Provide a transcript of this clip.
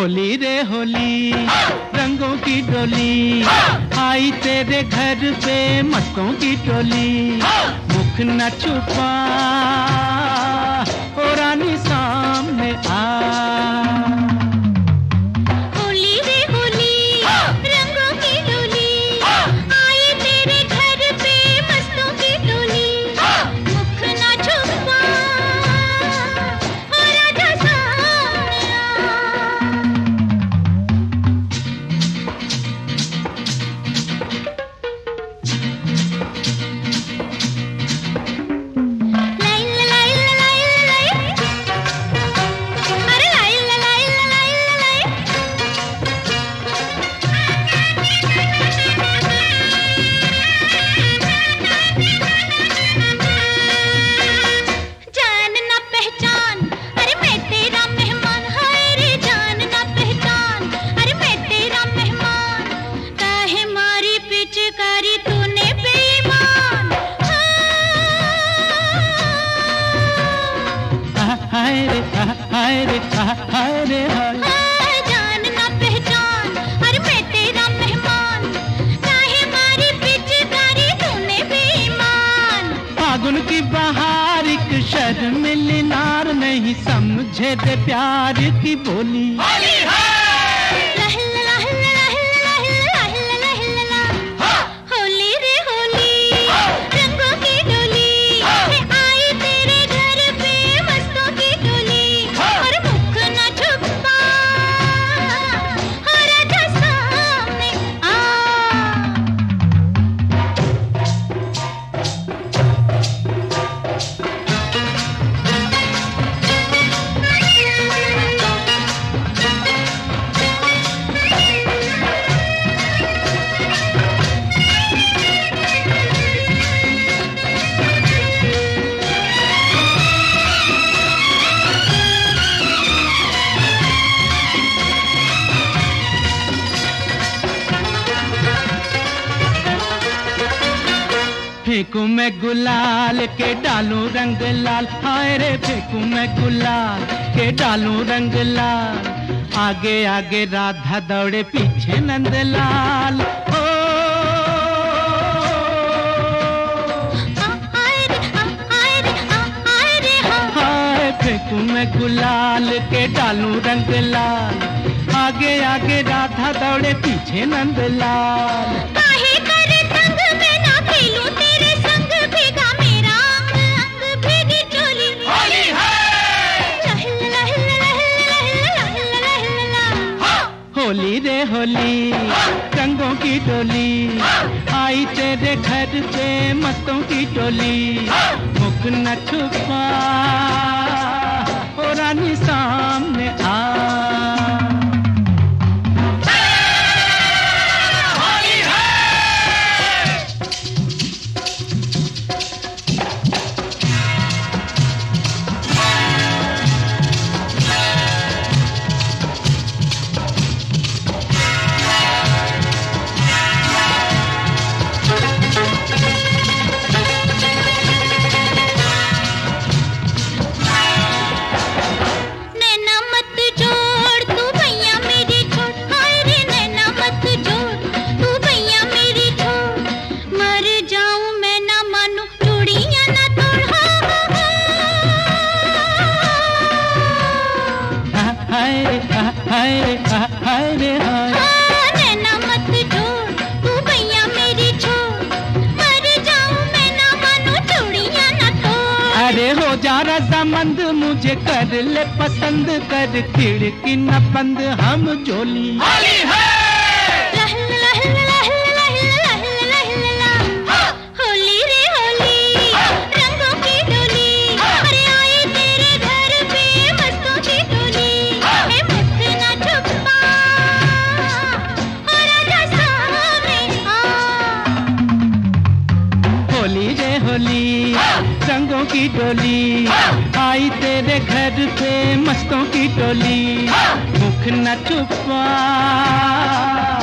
होली रे होली, रंगों की डोली आई तेरे घर पे मस्तों की टोली। मुख न छुपा ओ रानी सामने आ। होली रे होली, रंगों की डोली आई तेरे घर पे मस्तों की टोली। मुख न छुपा ओ राजा सामने आ। हाय रे हाय रे हाय रे हाय। जान ना पहचान, अरे मैं तेरा मेहमान, काहे मारी पिचकारी तूने बेईमान। फागुन की बहार एक शर्मिली नार नहीं समझे दे प्यार की बोली। होली रे होली, रंगों की डोली आई तेरे घर पे मस्तों की टोली। और मुख न छुपा हो राजा सामने आ। फेंकूं मैं गुलाल के डालूं रंग लाल। हाय रे फेंकूं मैं गुलाल के डालूं रंग लाल। आगे आगे राधा दौड़े पीछे नंदलाल। ओ हाय फेंकूं मैं गुलाल के डालूं रंग लाल। आगे आगे राधा दौड़े पीछे नंदलाल। काहे करे तंग मैं ना खेलूं तेरे संग, भीगा मेरा अंग अंग भीगी चोली। होली होली रे होली, रंगों की डोली आई तेरे घर पे मस्तों की टोली। मुख न छुपा ओ रानी सामने आ। हाय रे हाय रे हाय। नैना मत जोड़ तू भैया मेरी छोड़, मर जाऊं मैं ना मानो चूड़ियां ना तोड़। अरे हो जा रजामंद मुझे कर ले पसंद, कर खिड़की न बंद हम जोली। होली रे होली, रंगों की डोली अरे आई तेरे घर पे मस्तों की टोली। मुख न छुपा हो राजा सामने आ। होली रे होली, रंगों की डोली आई तेरे घर पे मस्तों की टोली। मुख न छुपा